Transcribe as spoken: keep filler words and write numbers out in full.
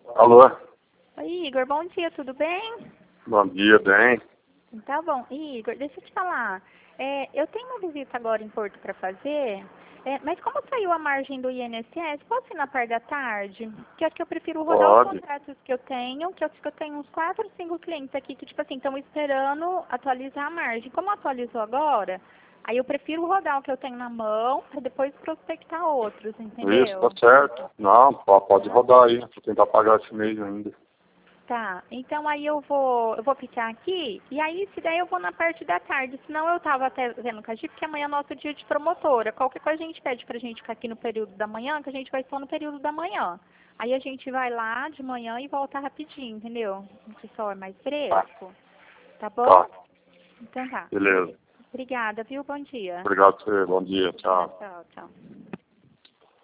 Alô? Oi, Igor, bom dia, tudo bem? Bom dia, bem? Tá bom. Igor, deixa eu te falar. É, eu tenho uma visita agora em Porto para fazer, é, mas como saiu a margem do I N S S, posso ir na parte da tarde? Que acho que eu prefiro rodar os Pode. contratos que eu tenho, que eu acho que eu tenho uns quatro, cinco clientes aqui que, tipo assim, estão esperando atualizar a margem. Como atualizou agora, aí eu prefiro rodar o que eu tenho na mão para depois prospectar outros, Isso, tá entendeu? certo. Não, pó- pode Tá? rodar aí, pra tentar pagar esse mês ainda. Tá, então aí eu vou, eu vou ficar aqui, e aí se der eu vou na parte da tarde, senão eu tava até vendo com a Gi, porque amanhã é nosso dia de promotora. Qualquer coisa a gente pede pra gente ficar aqui no período da manhã, que a gente vai só no período da manhã. Aí a gente vai lá de manhã e volta rapidinho, entendeu? Que só é mais Tá, fresco. Tá bom? tá. Então tá. Beleza. Obrigada, viu? Bom dia. Obrigado a você, bom dia, Tchau, tchau. tchau, tchau.